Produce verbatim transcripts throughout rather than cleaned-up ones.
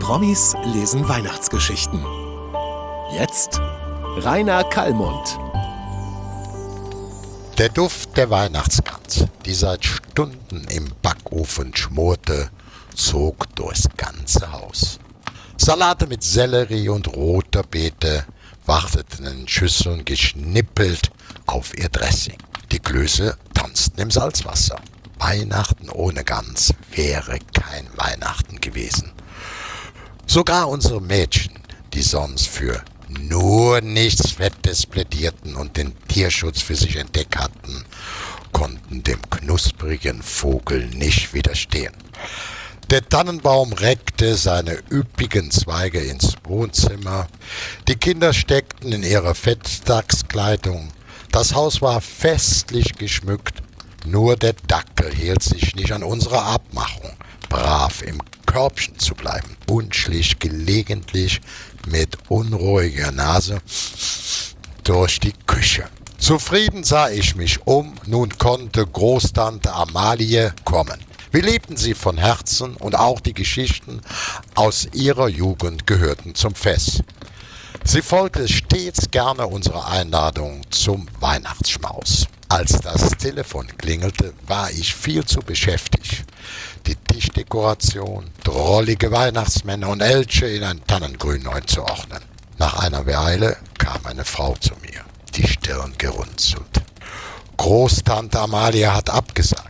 Promis lesen Weihnachtsgeschichten. Jetzt Rainer Kallmund. Der Duft der Weihnachtsgans, die seit Stunden im Backofen schmorte, zog durchs ganze Haus. Salate mit Sellerie und roter Beete warteten in Schüsseln geschnippelt auf ihr Dressing. Die Klöße tanzten im Salzwasser. Weihnachten ohne Gans wäre kein Weihnachten gewesen. Sogar unsere Mädchen, die sonst für nur nichts Fettes plädierten und den Tierschutz für sich entdeckt hatten, konnten dem knusprigen Vogel nicht widerstehen. Der Tannenbaum reckte seine üppigen Zweige ins Wohnzimmer, die Kinder steckten in ihre Festtagskleidung, das Haus war festlich geschmückt, nur der Dackel hielt sich nicht an unsere Abmachung, brav im Körbchen zu bleiben und schlich gelegentlich mit unruhiger Nase durch die Küche. Zufrieden sah ich mich um, nun konnte Großtante Amalie kommen. Wir liebten sie von Herzen und auch die Geschichten aus ihrer Jugend gehörten zum Fest. Sie folgte stets gerne unserer Einladung zum Weihnachtsschmaus. Als das Telefon klingelte, war ich viel zu beschäftigt, die Tischdekoration, drollige Weihnachtsmänner und Elche in ein Tannengrün einzuordnen. Nach einer Weile kam eine Frau zu mir, die Stirn gerunzelt. Großtante Amalie hat abgesagt.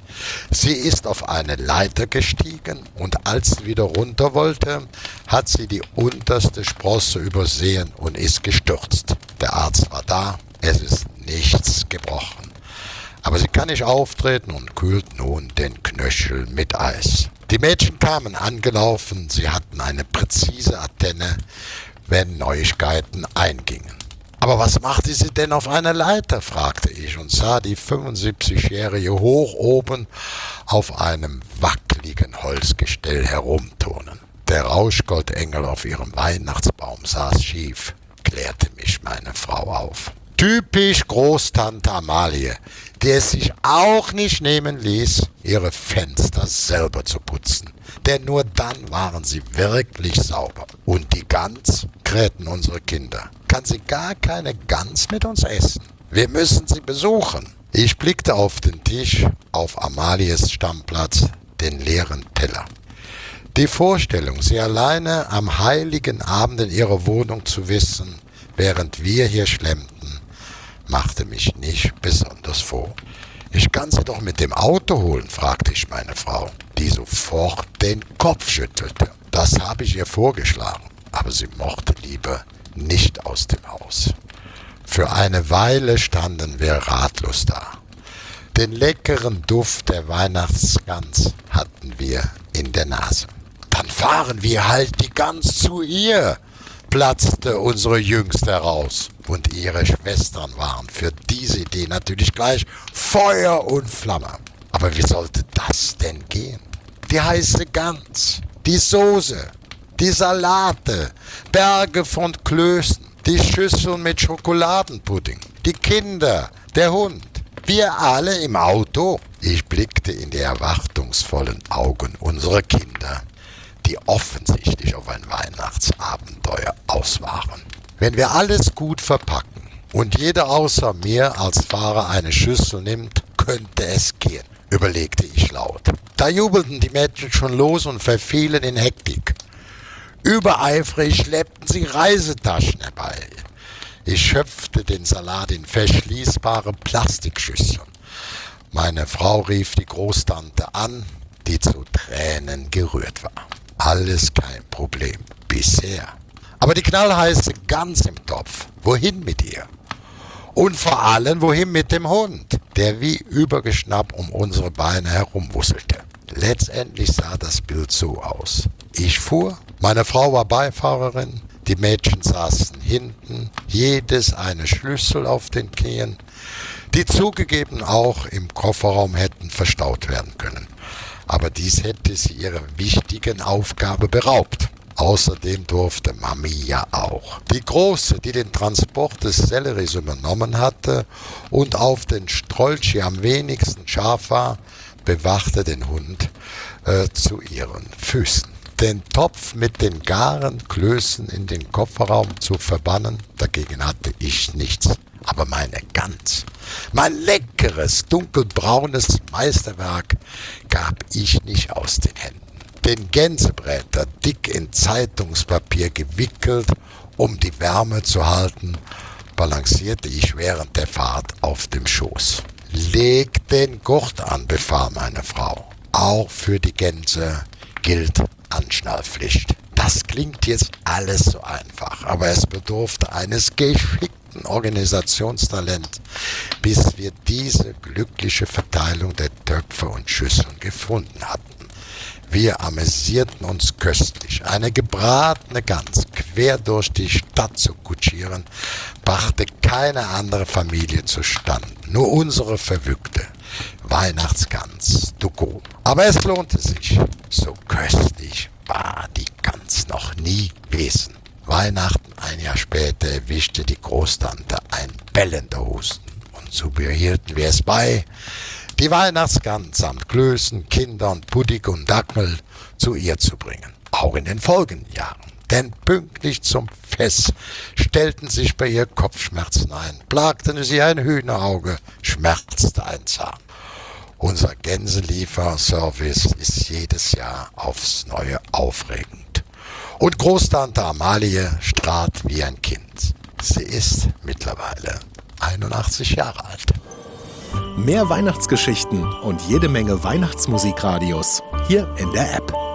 Sie ist auf eine Leiter gestiegen und als sie wieder runter wollte, hat sie die unterste Sprosse übersehen und ist gestürzt. Der Arzt war da, es ist nichts gebrochen. Aber sie kann nicht auftreten und kühlt nun den Knöchel mit Eis. Die Mädchen kamen angelaufen, sie hatten eine präzise Antenne, wenn Neuigkeiten eingingen. »Aber was machte sie denn auf einer Leiter?« fragte ich und sah die fünfundsiebzigjährige hoch oben auf einem wackeligen Holzgestell herumturnen. Der Rauschgoldengel auf ihrem Weihnachtsbaum saß schief, klärte mich meine Frau auf. Typisch Großtante Amalie, die es sich auch nicht nehmen ließ, ihre Fenster selber zu putzen. Denn nur dann waren sie wirklich sauber. Und die Gans, krähten unsere Kinder, kann sie gar keine Gans mit uns essen. Wir müssen sie besuchen. Ich blickte auf den Tisch, auf Amalies Stammplatz, den leeren Teller. Die Vorstellung, sie alleine am heiligen Abend in ihrer Wohnung zu wissen, während wir hier schlemmten, machte mich nicht besonders froh. »Ich kann sie doch mit dem Auto holen«, fragte ich meine Frau, die sofort den Kopf schüttelte. Das habe ich ihr vorgeschlagen, aber sie mochte lieber nicht aus dem Haus. Für eine Weile standen wir ratlos da. Den leckeren Duft der Weihnachtsgans hatten wir in der Nase. »Dann fahren wir halt die Gans zu ihr«, platzte unsere Jüngste heraus. Und ihre Schwestern waren für diese Idee natürlich gleich Feuer und Flamme. Aber wie sollte das denn gehen? Die heiße Gans, die Soße, die Salate, Berge von Klößen, die Schüsseln mit Schokoladenpudding, die Kinder, der Hund, wir alle im Auto. Ich blickte in die erwartungsvollen Augen unserer Kinder, die offensichtlich auf ein Weihnachtsabenteuer aus waren. Wenn wir alles gut verpacken und jeder außer mir als Fahrer eine Schüssel nimmt, könnte es gehen, überlegte ich laut. Da jubelten die Mädchen schon los und verfielen in Hektik. Übereifrig schleppten sie Reisetaschen herbei. Ich schöpfte den Salat in verschließbare Plastikschüsseln. Meine Frau rief die Großtante an, die zu Tränen gerührt war. Alles kein Problem, bisher. Aber die knallheiße Gans im Topf, wohin mit ihr? Und vor allem, wohin mit dem Hund, der wie übergeschnappt um unsere Beine herumwusselte. Letztendlich sah das Bild so aus. Ich fuhr, meine Frau war Beifahrerin, die Mädchen saßen hinten, jedes eine Schlüssel auf den Knien, die zugegeben auch im Kofferraum hätten verstaut werden können. Aber dies hätte sie ihrer wichtigen Aufgabe beraubt. Außerdem durfte Mami ja auch. Die Große, die den Transport des Selleries übernommen hatte und auf den Strolchi am wenigsten scharf war, bewachte den Hund äh, zu ihren Füßen. den Topf mit den garen Klößen in den Kofferraum zu verbannen, dagegen hatte ich nichts. Aber meine Gans, mein leckeres, dunkelbraunes Meisterwerk gab ich nicht aus den Händen. Den Gänsebräter dick in Zeitungspapier gewickelt, um die Wärme zu halten, balancierte ich während der Fahrt auf dem Schoß. Leg den Gurt an, befahl meine Frau. Auch für die Gänse gilt Anschnallpflicht. Das klingt jetzt alles so einfach, aber es bedurfte eines geschickten Organisationstalents, bis wir diese glückliche Verteilung der Töpfe und Schüsseln gefunden hatten. Wir amüsierten uns köstlich. Eine gebratene Gans quer durch die Stadt zu kutschieren, brachte keine andere Familie zustande. Nur unsere verwückte Weihnachtsgans Duco. Aber es lohnte sich. So köstlich war die Gans noch nie gewesen. Weihnachten ein Jahr später erwischte die Großtante ein bellender Husten. Und so behielten wir es bei, die Weihnachtsgans samt Klößen, Kindern, Pudding und Dackel zu ihr zu bringen. Auch in den folgenden Jahren. Denn pünktlich zum Fest stellten sich bei ihr Kopfschmerzen ein, plagten sie ein Hühnerauge, schmerzte ein Zahn. Unser Gänselieferservice ist jedes Jahr aufs Neue aufregend. Und Großtante Amalie strahlt wie ein Kind. Sie ist mittlerweile einundachtzig Jahre alt. Mehr Weihnachtsgeschichten und jede Menge Weihnachtsmusikradios hier in der App.